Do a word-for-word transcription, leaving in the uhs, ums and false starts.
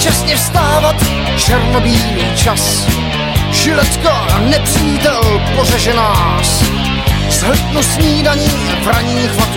čestně vstávat, černobílý čas. Žiletka, nepřítel, pořeže nás. Zhltnu snídaní v ranní chvatu.